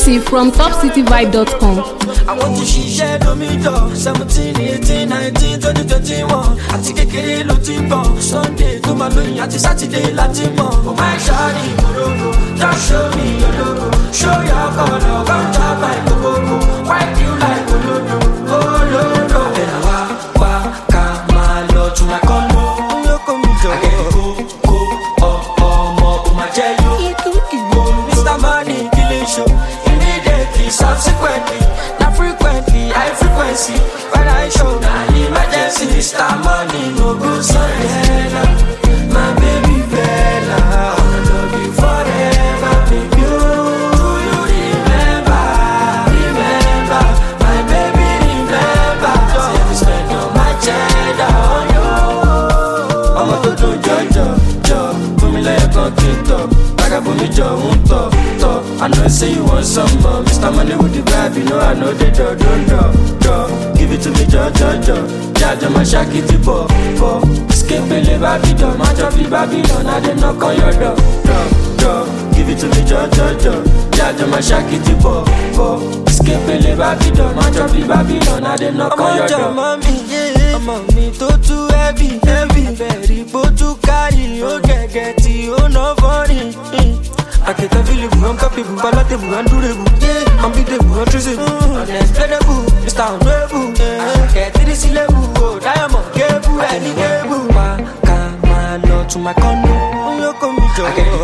Exclusive from topcityvibe.com. I want to share me door 17, 18, 19, 20, 21. Àti kékeré ló ti bọ̀ Sunday tó máa lóyìn àti Saturday láti mọ̀. Oh my shawty korogo, just show me your logo. Show your color, come chop my koko. Wipe you like Olodo, Olodo. Then wa ká máa lọ to my condo. Yoko mi jọ. I get go ọmọ o máa jẹ́ yo. Mr. Money killing show. Immediately, subsequently. Frequently, high frequency. When I show now emergency, Mr. Money no go Bella, my baby Bella. I wanna love you forever, baby. Do you remember? Remember, my baby remember. Say I spend all my cheddar on you. I'ma do jo, put me like a conquistador. Vagabond jo, talk. I know say you want some more. Mr. Money with the vibe, you know I know the do. Give it to me, jo. Jaja my shaki tipo, escape the Babylon, match up the Babylon. I dey knock on your door. Give it to me, jo. Jaja my shaki tipo, escape the Babylon, match up the Babylon. I dey knock on your door. I'm on me too heavy. Very to carry, oh get it, oh no funny. I can't feel it, I'm capable, palatable, undurable. Yeah, I'm beatable, untraceable, unexplainable, Mr. Honorable. Get to this level, oh, diamond, cable, any cable. Come on, to my condo. You come me to. I get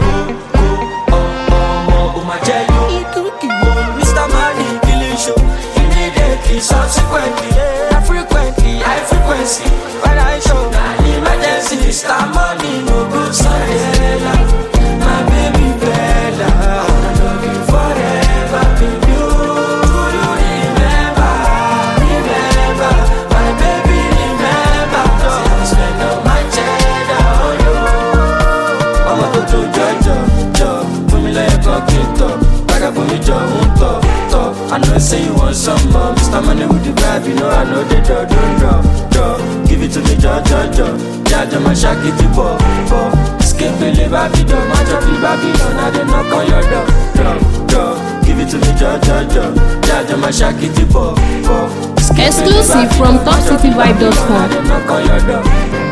go, my jelly. Mr. Money, killing show. Immediately, subsequently, frequently, high frequency. When I show, now emergency, Mr. Money, no good Bella. My baby Bella, I wanna love you forever, baby. Do you remember? Remember, my baby remember. Say I spend all my cheddar on you. I'ma do jo, put me like a conquistador. Vagabond me jo, talk. I know say you want some more. Mr. Money with the vibe, you know I know the do. Give it to me, jo. Jaja my shaki tipo, escape the Babylon, match up the Babylon. I dey knock on your door. Give it to me, jo. Jaja my shaki tipo, Exclusive from topcityvibe.com. I dey knock on your door.